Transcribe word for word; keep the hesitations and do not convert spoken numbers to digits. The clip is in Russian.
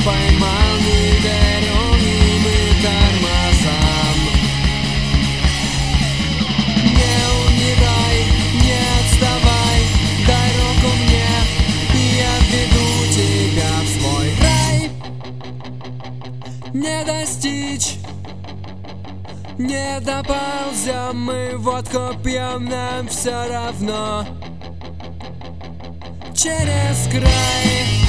поймал, не верю им и тормозам. Не умирай, не отставай, дай руку мне, и я введу тебя в свой рай. Не достичь, не доползем, мы водку пьем, нам все равно. Через край